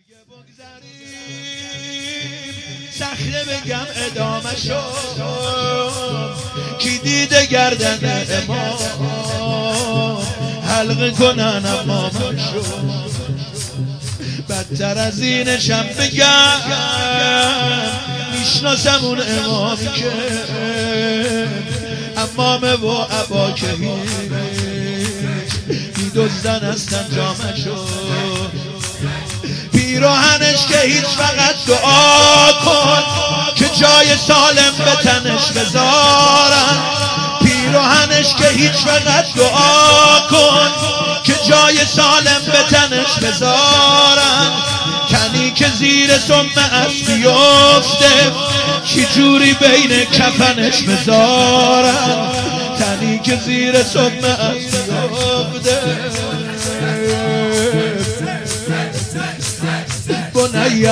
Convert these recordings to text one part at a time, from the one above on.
سخته بگم ادامه شو کی دیده گردن امام حلقه کنن امام شو بدتر از اینشم بگم میشناسم اون امامی که امامه و عبا که هیچ میدوزدن هستن جامه شو پیراهنش که هیچ فقط دعا کن که جای سالم به تنش بذارن پیراهنش که هیچ فقط دعا کن که جای سالم به تنش بذارن تنی که زیر سم اسب بیفته چی جوری بین کفنش بذارن تنی که زیر سم اسب بیفته بنیا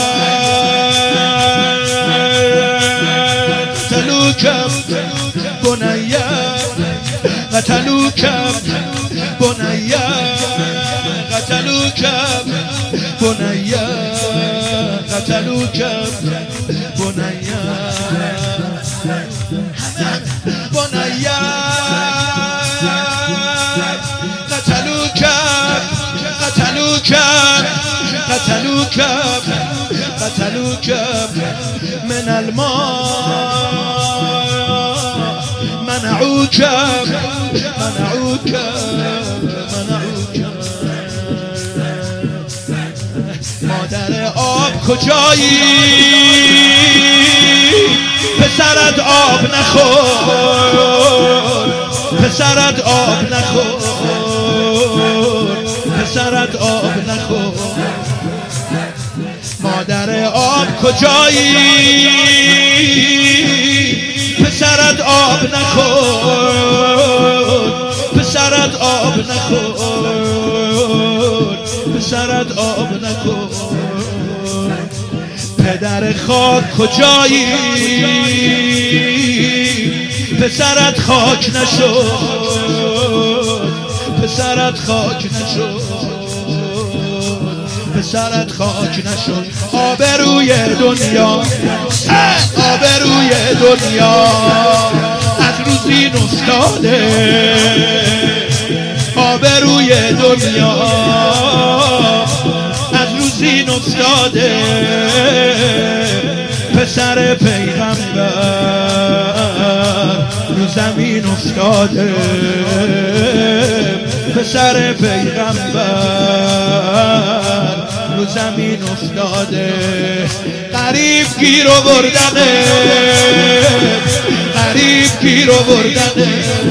قتلوکم بنیا قتلوکم بنیا قتلوکم بنیا قتلوکم بنیا بنیا قتلوکم قتلوکم قتلوكم قتلوكم من الماء منعوكم منعوكم منعوكم مادر آب کجایی پسرت آب نخور پسرت آب نخور پسرت آب نخور مادر آب کجایی پسرت آب نخور پسرت آب نخور پسرت آب نخور پدر خاک کجایی پسرت خاک نشد پسرت خاک نشد پسرت خاک نشد آبروی دنیا آبروی دنیا از روزین افتاده آبروی دنیا از روزین افتاده پسر پیغمبر رو زمین افتاده پسر پیغمبر رو زمین افتاده غریب گیر آوردنه غریب گیر آوردنه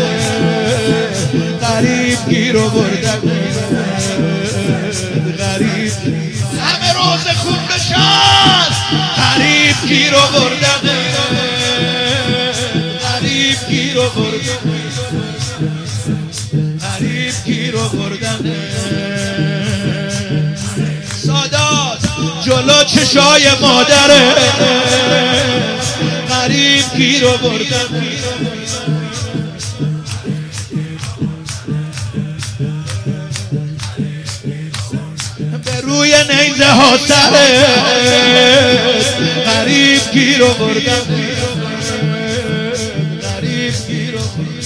غریب گیر آوردنه غریب همه روز خون بشن غریب گیر آوردنه غریب گیر آوردنه غریب گیر آوردنه سادات جلو چشای مادره غریب گیر آوردنه به روی نیزه ها سره غریب گیر آوردنه غریب گیر آوردنه